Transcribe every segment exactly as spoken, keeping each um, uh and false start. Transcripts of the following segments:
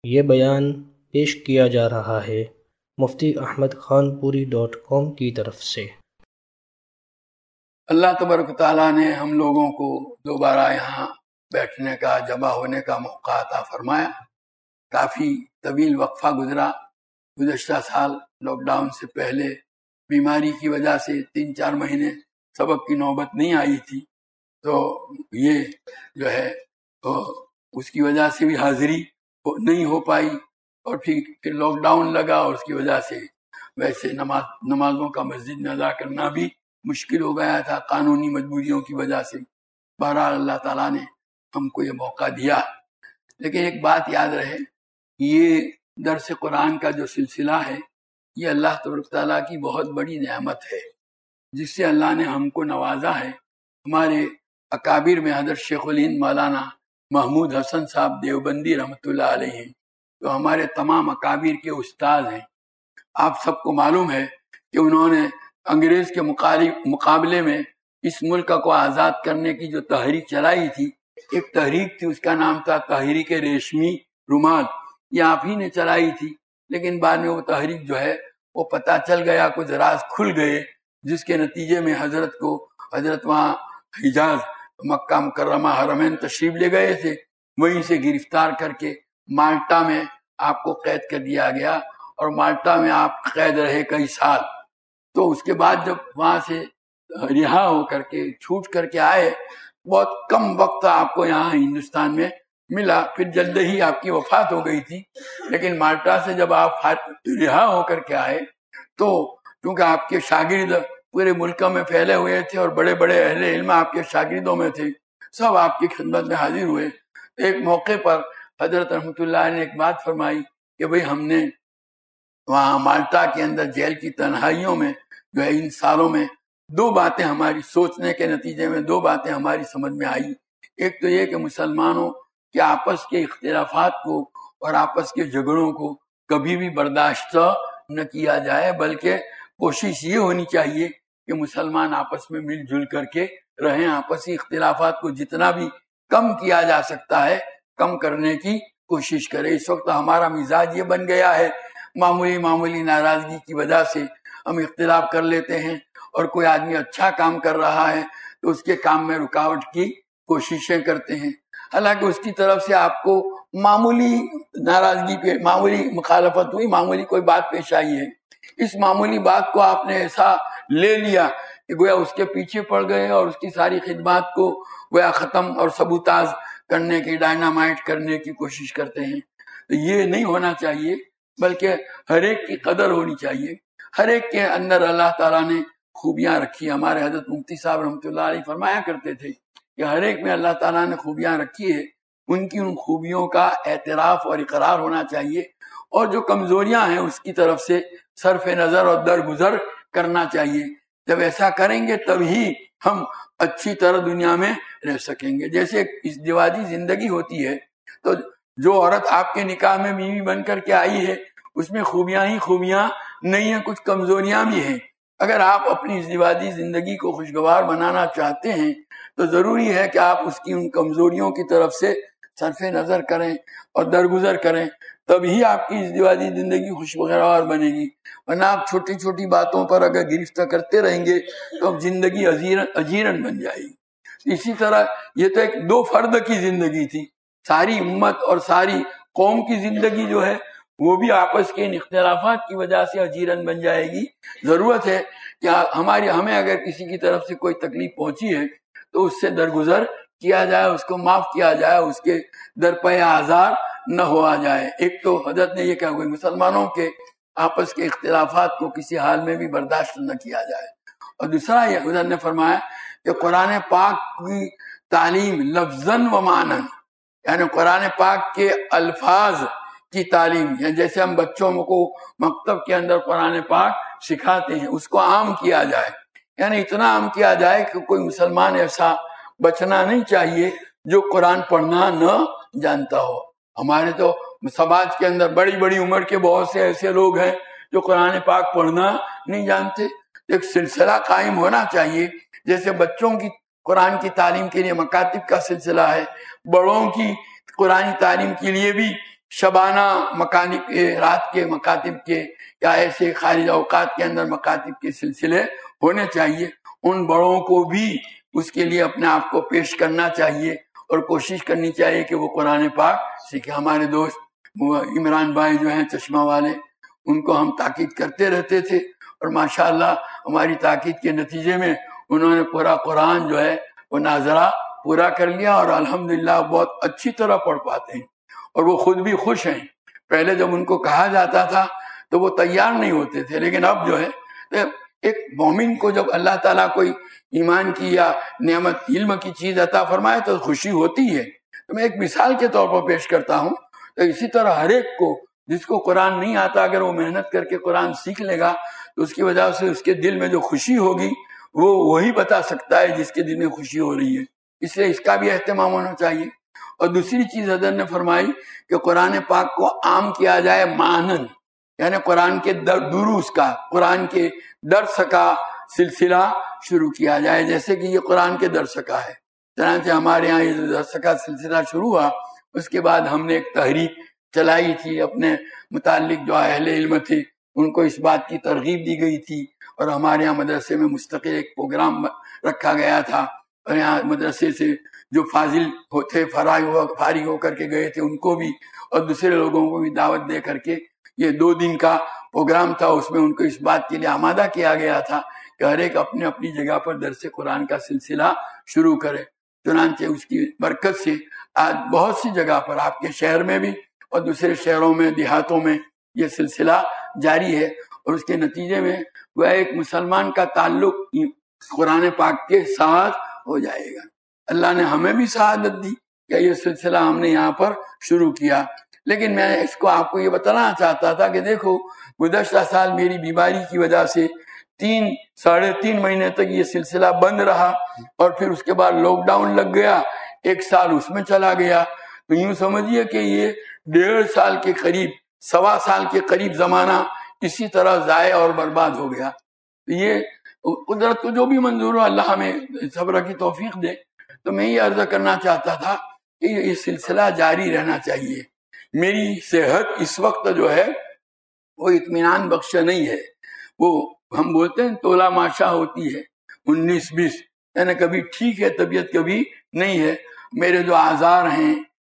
یہ بیان پیش کیا جا رہا ہے مفتی احمد خان پوری ڈاٹ کام کی طرف سے۔ اللہ تبارک تعالیٰ نے ہم لوگوں کو دوبارہ یہاں بیٹھنے کا، جمع ہونے کا موقع عطا فرمایا۔ کافی طویل وقفہ گزرا۔ گزشتہ سال لاک ڈاؤن سے پہلے بیماری کی وجہ سے تین چار مہینے سبق کی نوبت نہیں آئی تھی، تو یہ جو ہے تو اس کی وجہ سے بھی حاضری نہیں ہو پائی، اور پھر پھر لاک ڈاؤن لگا، اور اس کی وجہ سے ویسے نماز نمازوں کا مسجد میں ادا کرنا بھی مشکل ہو گیا تھا قانونی مجبوریوں کی وجہ سے۔ بہرحال اللہ تعالیٰ نے ہم کو یہ موقع دیا۔ لیکن ایک بات یاد رہے، یہ درس قرآن کا جو سلسلہ ہے یہ اللہ تبارک تعالیٰ کی بہت بڑی نعمت ہے جس سے اللہ نے ہم کو نوازا ہے۔ ہمارے اکابر میں حضرت شیخ الہند مولانا محمود حسن صاحب دیوبندی رحمۃ اللہ علیہ ہیں، تو ہمارے تمام اکابر کے استاد ہیں۔ آپ سب کو معلوم ہے کہ انہوں نے انگریز کے مقابلے میں اس ملک کو آزاد کرنے کی جو تحریک چلائی تھی، ایک تحریک تھی، اس کا نام تھا تحریک ریشمی رومال۔ یہ آپ ہی نے چلائی تھی، لیکن بعد میں وہ تحریک جو ہے وہ پتہ چل گیا، کچھ راز کھل گئے، جس کے نتیجے میں حضرت کو حضرت وہاں حجاز مکہ مکرمہ حرمین تشریف لے گئے تھے، وہیں سے گرفتار کر کے مالٹا میں آپ کو قید کر دیا گیا، اور مالٹا میں آپ قید رہے کئی سال۔ تو اس کے بعد جب وہاں سے رہا ہو کر کے چھوٹ کر کے آئے، بہت کم وقت آپ کو یہاں ہندوستان میں ملا، پھر جلد ہی آپ کی وفات ہو گئی تھی۔ لیکن مالٹا سے جب آپ رہا ہو کر کے آئے تو کیونکہ آپ کے شاگرد پورے ملک میں پھیلے ہوئے تھے اور بڑے بڑے اہل علم آپ کے شاگردوں میں تھے، سب آپ کی خدمت میں حاضر ہوئے۔ ایک موقع پر حضرت رحمۃ اللہ نے ایک بات فرمائی کہ بھئی ہم نے وہاں مالٹا کے اندر جیل کی تنہائیوں میں جو ہے ان سالوں میں دو باتیں ہماری سوچنے کے نتیجے میں دو باتیں ہماری سمجھ میں آئی۔ ایک تو یہ کہ مسلمانوں کے آپس کے اختلافات کو اور آپس کے جھگڑوں کو کبھی بھی برداشت نہ کیا جائے، بلکہ کوشش یہ ہونی چاہیے کہ مسلمان آپس میں مل جل کر کے رہیں، آپسی اختلافات کو جتنا بھی کم کیا جا سکتا ہے کم کرنے کی کوشش کرے۔ اس وقت ہمارا مزاج یہ بن گیا ہے، معمولی معمولی ناراضگی کی وجہ سے ہم اختلاف کر لیتے ہیں، اور کوئی آدمی اچھا کام کر رہا ہے تو اس کے کام میں رکاوٹ کی کوششیں کرتے ہیں، حالانکہ اس کی طرف سے آپ کو معمولی ناراضگی پہ معمولی مخالفت ہوئی، معمولی کوئی بات پیش آئی ہے، اس معمولی بات کو آپ نے ایسا لے لیا کہ گویا اس کے پیچھے پڑ گئے اور اس کی ساری خدمات کو گویا ختم اور سبوتاز کرنے کی، ڈائنامائٹ کرنے کی کوشش کرتے ہیں۔ تو یہ نہیں ہونا چاہیے، بلکہ ہر ایک کی قدر ہونی چاہیے۔ ہر ایک کے اندر اللہ تعالیٰ نے خوبیاں رکھی۔ ہمارے حضرت مفتی صاحب رحمۃ اللہ علیہ فرمایا کرتے تھے کہ ہر ایک میں اللہ تعالیٰ نے خوبیاں رکھی ہے، ان کی ان خوبیوں کا اعتراف اور اقرار ہونا چاہیے، اور جو کمزوریاں ہیں اس کی طرف سے صرف نظر اور درگزر کرنا چاہیے۔ جب ایسا کریں گے تبھی ہم اچھی طرح دنیا میں رہ سکیں گے۔ جیسے ازدواجی زندگی ہوتی ہے تو جو عورت آپ کے نکاح میں بیوی بن کر کے آئی ہے اس میں خوبیاں ہی خوبیاں نہیں ہیں، کچھ کمزوریاں بھی ہیں۔ اگر آپ اپنی ازدواجی زندگی کو خوشگوار بنانا چاہتے ہیں تو ضروری ہے کہ آپ اس کی ان کمزوریوں کی طرف سے صرف نظر کریں اور درگزر کریں، تبھی آپ کی ازدواجی زندگی خوشگوار بنے گی۔ ورنہ آپ چھوٹی چھوٹی باتوں پر اگر گرفتہ کرتے رہیں گے تو اب زندگی اجیرن بن جائے گی۔ اسی طرح یہ تو ایک دو فرد کی زندگی تھی، ساری امت اور ساری قوم کی زندگی جو ہے وہ بھی آپس کے ان اختلافات کی وجہ سے اجیرن بن جائے گی۔ ضرورت ہے کہ ہماری ہمیں اگر کسی کی طرف سے کوئی تکلیف پہنچی ہے تو اس سے درگزر کیا جائے، اس کو معاف کیا جائے، اس کے درپے آزار نہ ہوا جائے۔ ایک تو حضرت نے یہ کہا کہ مسلمانوں کے آپس کے اختلافات کو کسی حال میں بھی برداشت نہ کیا جائے، اور دوسرا یہ حضرت نے فرمایا کہ قرآن پاک کی تعلیم لفظاً و معنی، یعنی قرآن پاک کے الفاظ کی تعلیم، یعنی جیسے ہم بچوں کو مکتب کے اندر قرآن پاک سکھاتے ہیں اس کو عام کیا جائے، یعنی اتنا عام کیا جائے کہ کوئی مسلمان ایسا بچنا نہیں چاہیے جو قرآن پڑھنا نہ جانتا ہو۔ ہمارے تو سماج کے اندر بڑی بڑی عمر کے بہت سے ایسے لوگ ہیں جو قرآن پاک پڑھنا نہیں جانتے۔ ایک سلسلہ قائم ہونا چاہیے، جیسے بچوں کی قرآن کی تعلیم کے لیے مکاتب کا سلسلہ ہے، بڑوں کی قرآن تعلیم کے لیے بھی شبانہ مکانب کے، رات کے مکاتب کے یا ایسے خارج اوقات کے اندر مکاتب کے سلسلے ہونے چاہیے. ان بڑوں کو بھی اس کے لیے اپنے آپ کو پیش کرنا چاہیے اور کوشش کرنی چاہیے کہ وہ قرآن پاک سیکھیں. ہمارے دوست عمران بھائی جو ہیں چشمہ والے، ان کو ہم تاکید کرتے رہتے تھے اور ماشاءاللہ ہماری تاکید کے نتیجے میں انہوں نے پورا قرآن جو ہے وہ ناظرہ پورا کر لیا اور الحمدللہ بہت اچھی طرح پڑھ پاتے ہیں اور وہ خود بھی خوش ہیں. پہلے جب ان کو کہا جاتا تھا تو وہ تیار نہیں ہوتے تھے، لیکن اب جو ہے ایک مومن کو جب اللہ تعالیٰ کوئی ایمان کی یا نعمت علم کی چیز عطا فرمائے تو خوشی ہوتی ہے. تو میں ایک مثال کے طور پر پیش کرتا ہوں. تو اسی طرح ہر ایک کو جس کو قرآن نہیں آتا اگر وہ محنت کر کے قرآن سیکھ لے گا تو اس کی وجہ سے اس کے دل میں جو خوشی ہوگی وہ وہی بتا سکتا ہے جس کے دل میں خوشی ہو رہی ہے. اس لیے اس کا بھی اہتمام ہونا چاہیے. اور دوسری چیز حضرت نے فرمائی کہ قرآن پاک کو عام کیا جائے مانن، یعنی قرآن کے دروس کا، قرآن کے درس کا سلسلہ شروع کیا جائے، جیسے کہ یہ قرآن کے درس کا ہے. چنانچہ ہمارے یہاں یہ درس کا سلسلہ شروع ہوا، اس کے بعد ہم نے ایک تحریک چلائی تھی، اپنے متعلق جو اہل علم تھے ان کو اس بات کی ترغیب دی گئی تھی اور ہمارے یہاں مدرسے میں مستقل ایک پروگرام رکھا گیا تھا اور یہاں مدرسے سے جو فاضل تھے فارغ ہو کر کے گئے تھے ان کو بھی اور دوسرے لوگوں کو بھی دعوت دے کر کے یہ دو دن کا پروگرام تھا. اس میں ان کو اس بات کے لیے آمادہ کیا گیا تھا کہ ہر ایک اپنے اپنی جگہ پر درس قرآن کا سلسلہ شروع کرے. چنانچہ اس کی برکت سے آج بہت سی جگہ پر آپ کے شہر میں بھی اور دوسرے شہروں میں دیہاتوں میں یہ سلسلہ جاری ہے اور اس کے نتیجے میں وہ ایک مسلمان کا تعلق قرآن پاک کے ساتھ ہو جائے گا. اللہ نے ہمیں بھی سعادت دی کہ یہ سلسلہ ہم نے یہاں پر شروع کیا. لیکن میں اس کو آپ کو یہ بتانا چاہتا تھا کہ دیکھو گزشتہ سال میری بیماری کی وجہ سے تین ساڑھے تین مہینے تک یہ سلسلہ بند رہا اور پھر اس کے بعد لاک ڈاؤن لگ گیا، ایک سال اس میں چلا گیا. تو یوں سمجھیے کہ یہ ڈیڑھ سال کے قریب، سوا سال کے قریب زمانہ اسی طرح ضائع اور برباد ہو گیا. یہ قدرت کو جو بھی منظور ہو اللہ ہمیں صبر کی توفیق دے. تو میں یہ عرض کرنا چاہتا تھا کہ یہ سلسلہ جاری رہنا چاہیے. میری صحت اس وقت جو ہے وہ اطمینان بخش نہیں ہے. وہ ہم بولتے ہیں تولا ماشا ہوتی ہے انیس بیس، یعنی کبھی ٹھیک ہے طبیعت کبھی نہیں ہے. میرے جو آزار ہیں،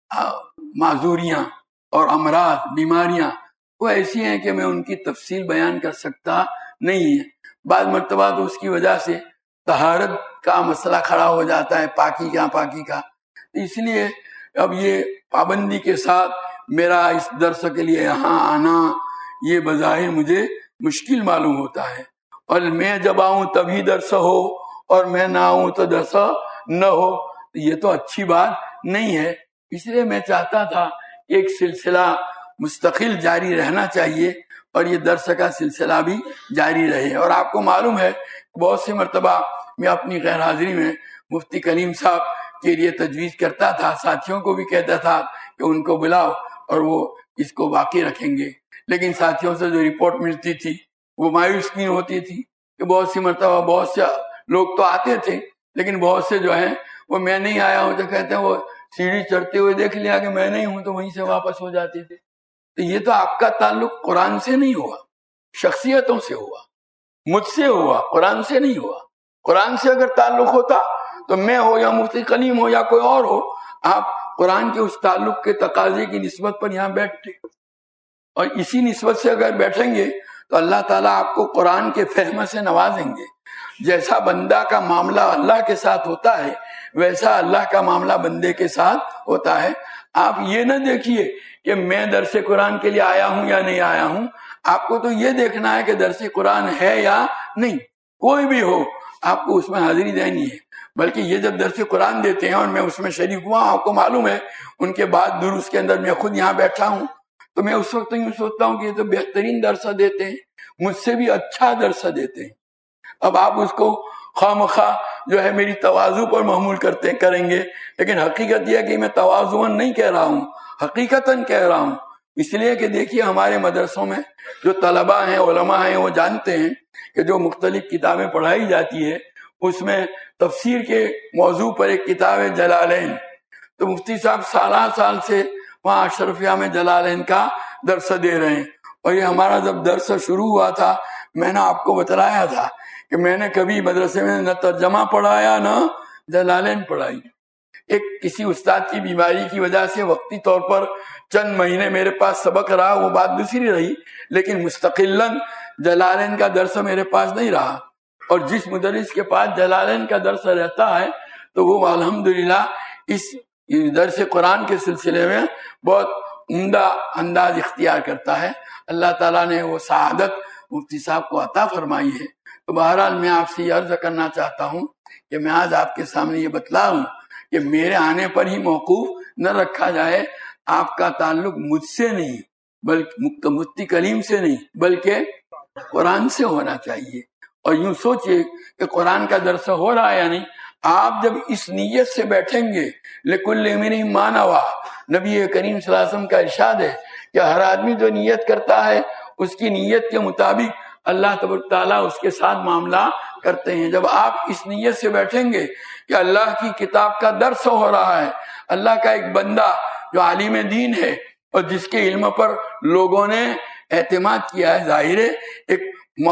معذوریاں اور امراض بیماریاں وہ ایسی ہیں کہ میں ان کی تفصیل بیان کر سکتا نہیں ہے. بعض مرتبہ تو اس کی وجہ سے طہارت کا مسئلہ کھڑا ہو جاتا ہے، پاکی کا پاکی کا. اس لیے اب یہ پابندی کے ساتھ میرا اس درس کے لیے یہاں آنا یہ بظاہر مجھے مشکل معلوم ہوتا ہے. اور میں جب آؤں تبھی درس ہو اور میں نہ آؤں تو درس نہ ہو، یہ تو اچھی بات نہیں ہے. اس لیے میں چاہتا تھا ایک سلسلہ مستقل جاری رہنا چاہیے اور یہ درس کا سلسلہ بھی جاری رہے. اور آپ کو معلوم ہے بہت سی مرتبہ میں اپنی غیر حاضری میں مفتی کلیم صاحب کے لیے تجویز کرتا تھا، ساتھیوں کو بھی کہتا تھا کہ ان کو بلاؤ اور وہ اس کو باقی رکھیں گے. لیکن ساتھیوں سے جو رپورٹ ملتی تھی وہ مایوس نہیں ہوتی تھی کہ بہت سی مرتبہ بہت سے لوگ تو آتے تھے لیکن بہت سے جو ہیں وہ میں نہیں آیا ہوں تو کہتے ہیں وہ سیڑھی چڑھتے ہوئے دیکھ لیا کہ میں نہیں ہوں تو وہیں سے واپس ہو جاتے تھے. تو یہ تو آپ کا تعلق قرآن سے نہیں ہوا، شخصیتوں سے ہوا، مجھ سے ہوا، قرآن سے نہیں ہوا. قرآن سے اگر تعلق ہوتا تو میں ہو یا مفتی کلیم ہو یا کوئی اور ہو، آپ قرآن کے اس تعلق کے تقاضے کی نسبت پر یہاں بیٹھتے اور اسی نسبت سے اگر بیٹھیں گے تو اللہ تعالیٰ آپ کو قرآن کے فہم سے نوازیں گے. جیسا بندہ کا معاملہ اللہ کے ساتھ ہوتا ہے ویسا اللہ کا معاملہ بندے کے ساتھ ہوتا ہے. آپ یہ نہ دیکھیے کہ میں درس قرآن کے لیے آیا ہوں یا نہیں آیا ہوں، آپ کو تو یہ دیکھنا ہے کہ درس قرآن ہے یا نہیں. کوئی بھی ہو آپ کو اس میں حاضری دینی ہے. بلکہ یہ جب درس قرآن دیتے ہیں اور میں اس میں شریک ہوا، آپ کو معلوم ہے ان کے بعد دروس کے اندر میں خود یہاں بیٹھا ہوں تو میں اس وقت یوں سوچتا ہوں کہ یہ تو بہترین درس دیتے ہیں، مجھ سے بھی اچھا درس دیتے ہیں. اب آپ اس کو خواہ مخواہ جو ہے میری تواضع پر محمول کرتے کریں گے، لیکن حقیقت یہ ہے کہ میں تواضعاً نہیں کہہ رہا ہوں، حقیقتاً کہہ رہا ہوں. اس لیے کہ دیکھیے ہمارے مدرسوں میں جو طلباء ہیں، علماء ہیں، وہ جانتے ہیں کہ جو مختلف کتابیں پڑھائی جاتی ہے اس میں تفسیر کے موضوع پر ایک کتاب ہے جلالین. تو مفتی صاحب سالہ سال سے وہاں اشرفیہ میں جلالین کا درس دے رہے ہیں. اور یہ ہمارا جب درس شروع ہوا تھا میں نے آپ کو بتلایا تھا کہ میں نے کبھی مدرسے میں نہ ترجمہ پڑھایا نہ جلالین پڑھائی. ایک کسی استاد کی بیماری کی وجہ سے وقتی طور پر چند مہینے میرے پاس سبق رہا، وہ بات دوسری رہی، لیکن مستقلاً جلالین کا درس میرے پاس نہیں رہا. اور جس مدرس کے پاس جلالین کا درس رہتا ہے تو وہ الحمدللہ اس درس قرآن کے سلسلے میں بہت عمدہ انداز اختیار کرتا ہے. اللہ تعالیٰ نے وہ سعادت مفتی صاحب کو عطا فرمائی ہے. تو بہرحال میں آپ سے یہ عرض کرنا چاہتا ہوں کہ میں آج آپ کے سامنے یہ بتلاؤں کہ میرے آنے پر ہی موقوف نہ رکھا جائے. آپ کا تعلق مجھ سے نہیں بلکہ مفتی کلیم سے نہیں بلکہ قرآن سے ہونا چاہیے. اور یوں سوچئے کہ قرآن کا درس ہو رہا ہے یا نہیں. آپ جب اس نیت سے بیٹھیں گے لکل امرئ ما نویٰ، نبی کریم صلی اللہ علیہ وسلم کا ارشاد ہے کہ ہر آدمی جو نیت کرتا ہے اس کی نیت کے مطابق اللہ تبارک تعالیٰ اس کے ساتھ معاملہ کرتے ہیں. جب آپ اس نیت سے بیٹھیں گے کہ اللہ کی کتاب کا درس ہو رہا ہے، اللہ کا ایک بندہ جو عالم دین ہے اور جس کے علم پر لوگوں نے اعتماد کیا ہے، ظاہر ہے ایک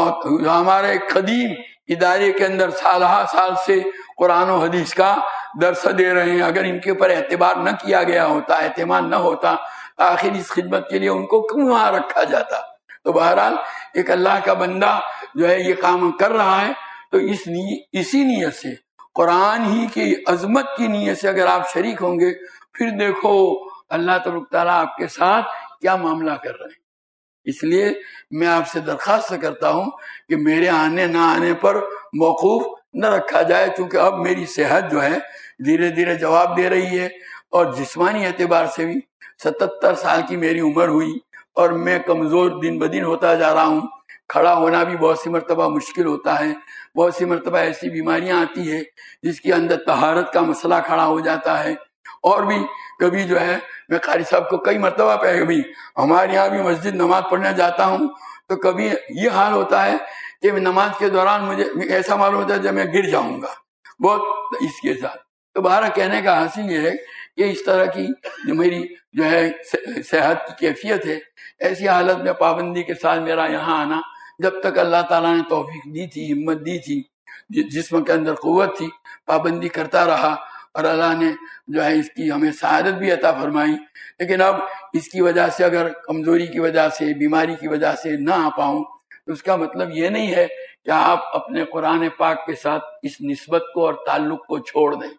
ہمارے قدیم ادارے کے اندر سالہ سال سے قرآن و حدیث کا درس دے رہے ہیں، اگر ان کے اوپر اعتبار نہ کیا گیا ہوتا، اعتماد نہ ہوتا، آخر اس خدمت کے لیے ان کو کیوں وہاں رکھا جاتا. تو بہرحال ایک اللہ کا بندہ جو ہے یہ کام کر رہا ہے، تو اس نی... اسی نیت سے قرآن ہی کی عظمت کی نیت سے اگر آپ شریک ہوں گے، پھر دیکھو اللہ تبارک تعالیٰ آپ کے ساتھ کیا معاملہ کر رہے ہیں. اس لیے میں آپ سے درخواست کرتا ہوں کہ میرے آنے نہ آنے پر موقوف نہ رکھا جائے، چونکہ اب میری صحت جو ہے دھیرے دھیرے جواب دے رہی ہے، اور جسمانی اعتبار سے بھی ستتر سال کی میری عمر ہوئی اور میں کمزور دن بدن ہوتا جا رہا ہوں. کھڑا ہونا بھی بہت سی مرتبہ مشکل ہوتا ہے، بہت سی مرتبہ ایسی بیماریاں آتی ہے جس کے اندر طہارت کا مسئلہ کھڑا ہو جاتا ہے. اور بھی کبھی جو ہے میں قاری صاحب کو کئی مرتبہ پہ کبھی ہمارے یہاں بھی مسجد نماز پڑھنے جاتا ہوں تو کبھی یہ حال ہوتا ہے کہ نماز کے دوران مجھے ایسا معلوم ہوتا ہے جب میں گر جاؤں گا بہت اس کے ساتھ. تو بہرحال کہنے کا حاصل یہ ہے کہ اس طرح کی جو میری جو ہے صحت کی کیفیت ہے، ایسی حالت میں پابندی کے ساتھ میرا یہاں آنا، جب تک اللہ تعالیٰ نے توفیق دی تھی، ہمت دی تھی، جسم کے اندر قوت تھی، پابندی کرتا رہا، اور اللہ نے جو ہے اس کی ہمیں سعادت بھی عطا فرمائی. لیکن اب اس کی وجہ سے اگر کمزوری کی وجہ سے، بیماری کی وجہ سے نہ آ پاؤں تو اس کا مطلب یہ نہیں ہے کہ آپ اپنے قرآن پاک کے ساتھ اس نسبت کو اور تعلق کو چھوڑ دیں.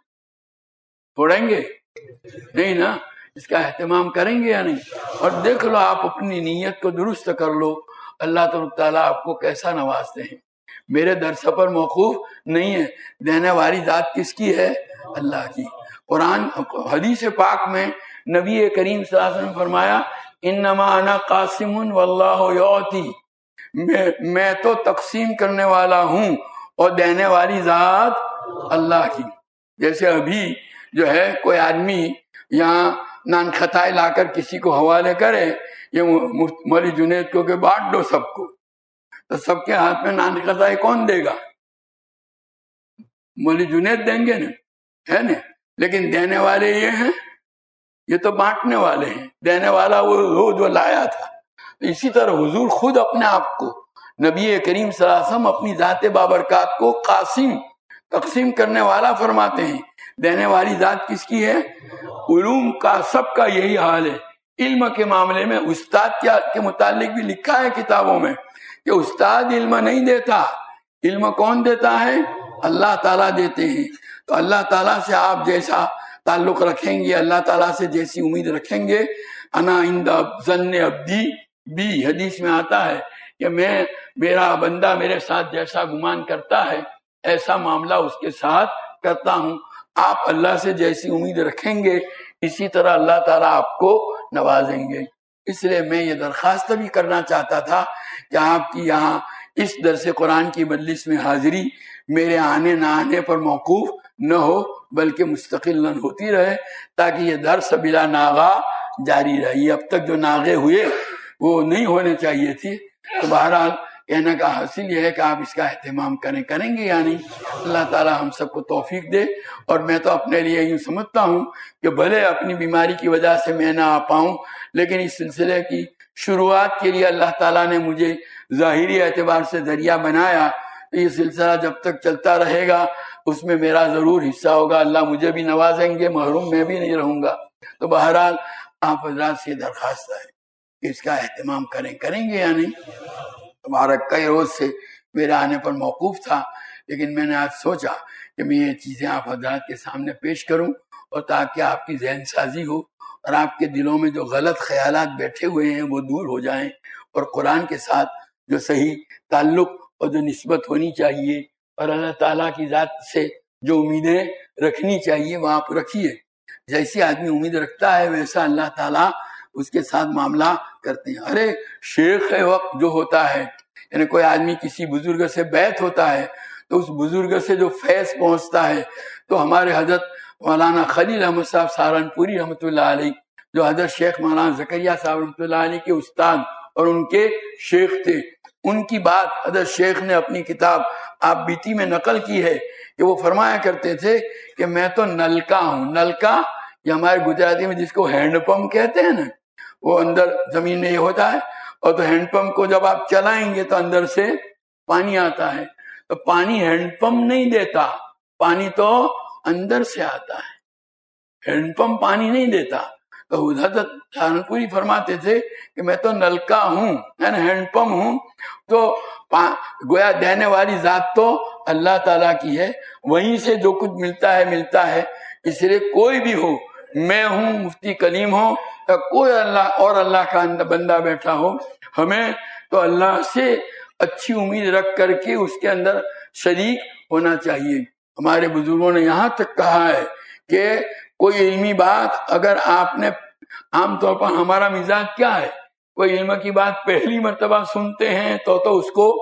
چھوڑیں گے نہیں نا؟ اس کا اہتمام کریں گے یا نہیں؟ اور دیکھ لو، آپ اپنی نیت کو درست کر لو، اللہ تبارک تعالیٰ آپ کو کیسا نوازتے ہیں. میرے درس پر موقوف نہیں ہے، دینے والی ذات کس کی ہے؟ اللہ کی. قرآن حدیث پاک میں نبی کریم صلی اللہ علیہ وسلم نے فرمایا انما انا قاسم واللہ یعطی، میں میں تو تقسیم کرنے والا ہوں اور دینے والی ذات اللہ کی. جیسے ابھی جو ہے کوئی آدمی یہاں نان خطائے لا کر کسی کو حوالے کرے، یہ مولوی جنید کو کہ بانٹ دو سب کو، تو سب کے ہاتھ میں نان خطائے کون دے گا؟ مولوی جنید دیں گے نا، ہے نا؟ لیکن دینے والے یہ ہیں، یہ تو بانٹنے والے ہیں. دینے والا وہ جو لایا تھا. اسی طرح حضور خود اپنے آپ کو، نبی کریم صلی اللہ علیہ وسلم اپنی ذات بابرکات کو قاسم، تقسیم کرنے والا فرماتے ہیں. دینے والی ذات کس کی ہے؟ علوم کا سب کا یہی حال ہے. علم کے معاملے میں استاد کے متعلق بھی لکھا ہے کتابوں میں کہ استاد علم نہیں دیتا، علم کون دیتا ہے؟ اللہ تعالیٰ دیتے ہیں. تو اللہ تعالیٰ سے آپ جیسا تعلق رکھیں گے، اللہ تعالیٰ سے جیسی امید رکھیں گے، انا عند ظن عبدی بھی حدیث میں آتا ہے کہ میں میرا بندہ میرے ساتھ جیسا گمان کرتا ہے ایسا معاملہ اس کے ساتھ کرتا ہوں. آپ اللہ سے جیسی امید رکھیں گے اسی طرح اللہ تعالیٰ آپ کو نوازیں گے. اس لیے میں یہ درخواست بھی کرنا چاہتا تھا کہ آپ کی یہاں اس درس قرآن کی مجلس میں حاضری میرے آنے نہ آنے پر موقوف نہ ہو بلکہ مستقلاً ہوتی رہے، تاکہ یہ درس بلا ناغہ جاری رہی. اب تک جو ناغے ہوئے وہ نہیں ہونے چاہیے تھی. تو بہرحال کہنے کا حاصل یہ ہے کہ آپ اس کا اہتمام کریں کریں گے یا نہیں. اللہ تعالی ہم سب کو توفیق دے. اور میں تو اپنے لیے یوں سمجھتا ہوں کہ بھلے اپنی بیماری کی وجہ سے میں نہ آ پاؤں، لیکن اس سلسلے کی شروعات کے لیے اللہ تعالیٰ نے مجھے ظاہری اعتبار سے ذریعہ بنایا. یہ سلسلہ جب تک چلتا رہے گا اس میں میرا ضرور حصہ ہوگا. اللہ مجھے بھی نوازیں گے، محروم میں بھی نہیں رہوں گا. تو بہرحال آپ حضرات سے درخواست ہے کہ اس کا اہتمام کریں کریں گے یا نہیں. ہمارا کئی روز سے میرے آنے پر موقوف تھا، لیکن میں نے آج سوچا کہ میں یہ چیزیں آپ حضرات کے سامنے پیش کروں، اور تاکہ آپ کی ذہن سازی ہو اور آپ کے دلوں میں جو غلط خیالات بیٹھے ہوئے ہیں وہ دور ہو جائیں، اور قرآن کے ساتھ جو صحیح تعلق اور جو نسبت ہونی چاہیے اور اللہ تعالیٰ کی ذات سے جو امیدیں رکھنی چاہیے وہ آپ رکھیے. جیسی آدمی امید رکھتا ہے ویسا اللہ تعالیٰ اس کے ساتھ معاملہ کرتے ہیں. ارے شیخ وقت جو ہوتا ہے، یعنی کوئی آدمی کسی بزرگ سے بیعت ہوتا ہے تو اس بزرگ سے جو فیض پہنچتا ہے، تو ہمارے حضرت مولانا خلیل احمد صاحب سہارنپوری رحمۃ اللہ علیہ، جو حضرت شیخ مولانا زکریا صاحب رحمۃ اللہ علیہ کے استاد اور ان کے شیخ تھے، ان کی بات حضرت شیخ نے اپنی کتاب آپ بیتی میں نقل کی ہے کہ وہ فرمایا کرتے تھے کہ میں تو نلکا ہوں. نلکا یہ ہمارے گجراتی میں جس کو ہینڈ پمپ کہتے ہیں نا، وہ اندر زمین میں یہ ہوتا ہے، اور تو ہینڈ پمپ کو جب آپ چلائیں گے تو اندر سے پانی آتا ہے. تو پانی ہینڈ پمپ نہیں دیتا، پانی تو اندر سے آتا ہے، ہینڈ پمپ پانی نہیں دیتا. تو حضرت سہارنپوری فرماتے تھے کہ میں تو نلکا ہوں، یعنی ہینڈ پمپ ہوں. تو گویا دینے والی ذات تو اللہ تعالیٰ کی ہے، وہیں سے جو کچھ ملتا ہے ملتا ہے. اس لیے کوئی بھی ہو، میں ہوں، مفتی کلیم ہو، یا کوئی اللہ اور اللہ کا بندہ بیٹھا ہو، ہمیں تو اللہ سے اچھی امید رکھ کر کے اس کے اندر شریک ہونا چاہیے. ہمارے بزرگوں نے یہاں تک کہا ہے کہ کوئی علمی بات اگر آپ نے، عام طور پر ہمارا مزاج کیا ہے، کوئی علم کی بات پہلی مرتبہ سنتے ہیں تو تو اس کو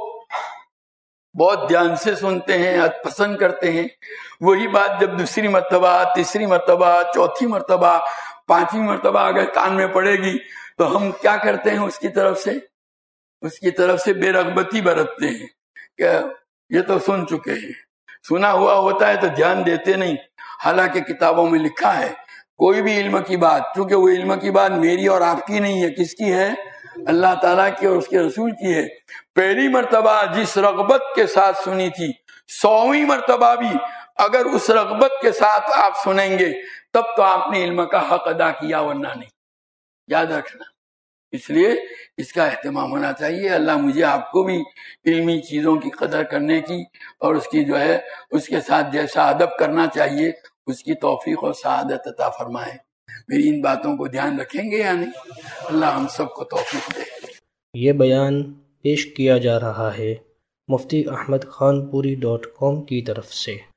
بہت دھیان سے سنتے ہیں، پسند کرتے ہیں. وہی بات جب دوسری مرتبہ، تیسری مرتبہ، چوتھی مرتبہ، پانچویں مرتبہ اگر کان میں پڑے گی تو ہم کیا کرتے ہیں، اس کی طرف سے اس کی طرف سے بے رغبتی برتتے ہیں کہ یہ تو سن چکے ہیں. سنا ہوا ہوتا ہے تو دھیان دیتے نہیں. حالانکہ کتابوں میں لکھا ہے کوئی بھی علم کی بات، چونکہ وہ علم کی بات میری اور آپ کی نہیں ہے، کس کی ہے؟ اللہ تعالیٰ کی اور اس کے رسول کی ہے. پہلی مرتبہ جس رغبت کے ساتھ سنی تھی، سوویں مرتبہ بھی اگر اس رغبت کے ساتھ آپ سنیں گے تب تو آپ نے علم کا حق ادا کیا، ورنہ نہیں. یاد رکھنا. اس لیے اس کا اہتمام ہونا چاہیے. اللہ مجھے آپ کو بھی علمی چیزوں کی قدر کرنے کی اور اس کی جو ہے اس کے ساتھ جیسا ادب کرنا چاہیے اس کی توفیق اور سعادت عطا فرمائے. میری ان باتوں کو دھیان رکھیں گے یا نہیں؟ اللہ ہم سب کو توفیق دے. یہ بیان پیش کیا جا رہا ہے مفتی احمد خان پوری ڈاٹ کام کی طرف سے.